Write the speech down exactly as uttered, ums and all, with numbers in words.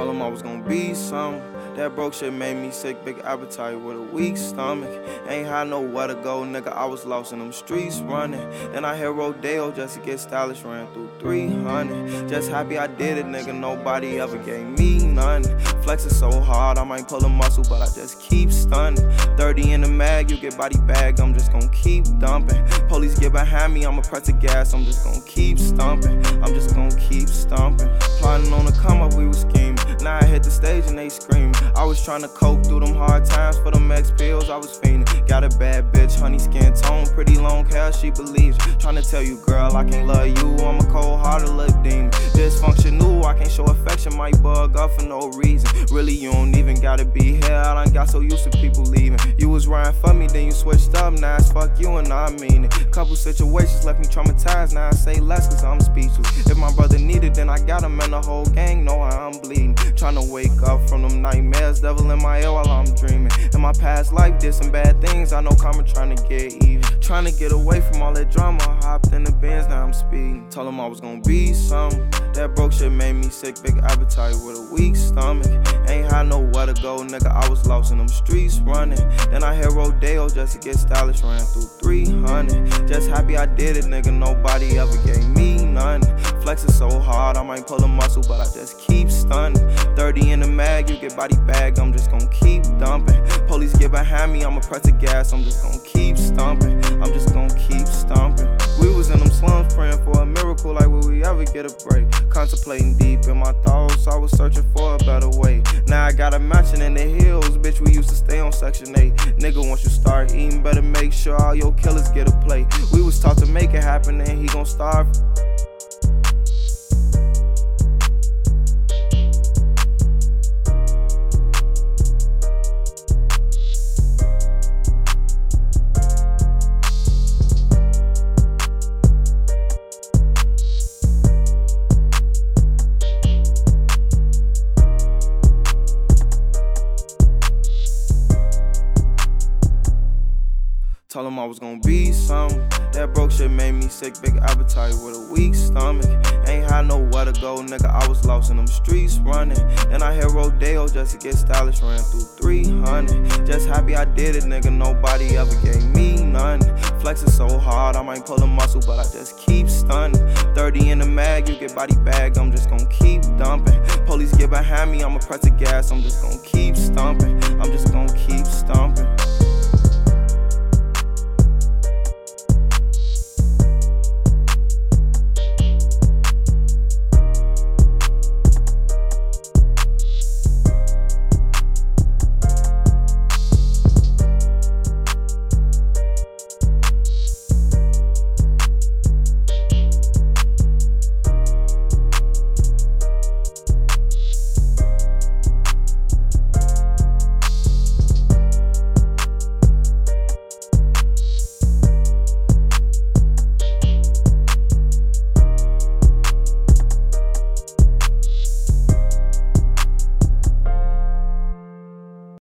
Told him I was gonna be something. That broke shit made me sick, big appetite with a weak stomach. Ain't had nowhere to go, nigga, I was lost in them streets running. Then I hit Rodeo just to get stylish, ran through three hundred. Just happy I did it, nigga, nobody ever gave me none. Flexing so hard, I might pull a muscle, but I just keep stunning. thirty in the mag, you get body bagged, I'm just gon' keep dumping. Police get behind me, I'ma press the gas, I'm just gon' keep stumping. I'm just gon' keep stumping. Plotting on the come up, we was scheming. Now I hit the stage and they scream. I was tryna cope through them hard times for them X pills I was fiending. Got a bad bitch, honey skin tone, pretty long hair, she believes. Tryna tell you, girl, I can't love you, I'm a cold-hearted little demon. Dysfunctional, I can't show affection, might bug up for no reason. Really, you don't even gotta be here, I done got so used to people leaving. You was riding for me, then you switched up, now it's fuck you and I mean it. Couple situations left me traumatized, now I say less cause I'm speechless. If my brother needed, then I got him and the whole gang know how I'm bleeding. Tryna wake up from them nightmares, devil in my ear while I'm dreaming. In my past life did some bad things, I know karma tryna get even. Tryna get away from all that drama, hopped in the Benz, now I'm speeding. Told him I was gonna be something. That broke shit made me sick, big appetite with a weak stomach. Ain't had nowhere to go, nigga, I was lost in them streets running. Then I hit Rodeo just to get stylish, ran through three hundred. Just happy I did it, nigga, nobody ever gave me none. Flexing so hard, I might pull a muscle, but I just keep stunning. thirty in the mag, you get body bagged, I'm just gon' keep dumping. Police get behind me, I'ma press the gas, I'm just gon' keep stumping. I'm just gon' keep stumping. We was in them slums praying for a miracle, like will we ever get a break? Contemplating deep in my thoughts, I was searching for a better way. Now I got a mansion in the hills, bitch, we used to stay on section eight. Nigga, once you start eating, better make sure all your killers get a plate. We was taught to make it happen and he gon' starve. Told him I was gonna be something. That broke shit made me sick, big appetite with a weak stomach. Ain't had nowhere to go, nigga, I was lost in them streets running. Then I hit Rodeo just to get stylish, ran through three hundred. Just happy I did it, nigga, nobody ever gave me none. Flexing so hard, I might pull a muscle, but I just keep stunning. thirty in the mag, you get body bagged, I'm just gon' keep dumping. Police get behind me, I'ma press the gas, I'm just gon' keep stumping. I'm just gon' keep stumping.